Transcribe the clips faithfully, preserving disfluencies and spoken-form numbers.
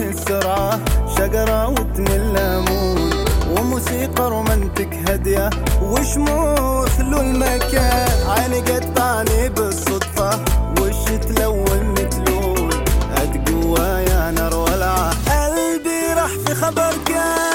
فيه السرعة شجرة وتمل ليمون، وموسيقى رومانتك هادية وشموخ له المكان. عيني قطعني بالصدفة وش تلون متلون، قد جوايا نار ولعة قلبي راح في خبر كان.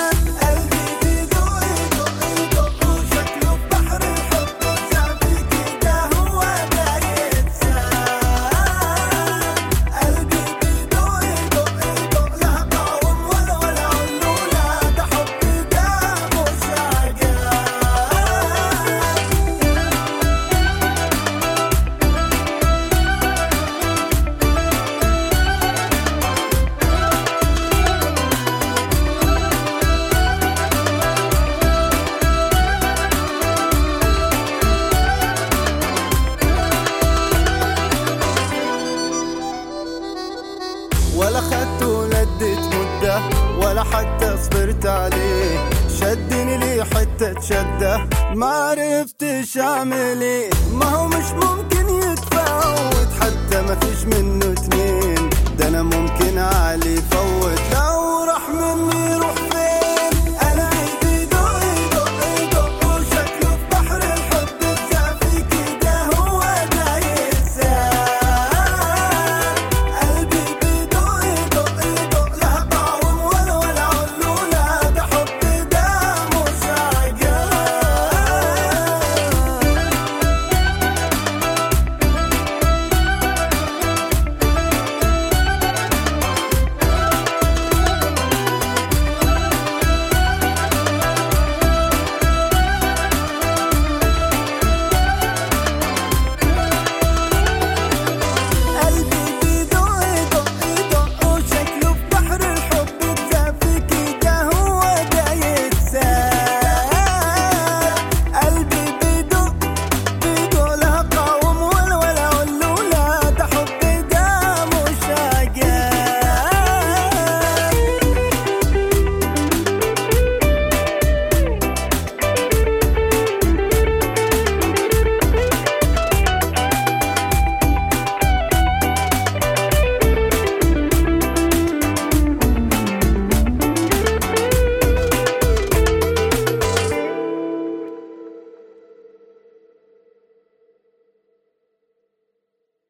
ولا خدت ولدت مدة ولا حتى صبرت عليه، شدني لي حتة شدة ما عرفتش اعمل ايه. ما هو مش ممكن يتفوت حتى ما فيش منه اتنين، ده انا ممكن علي فوت.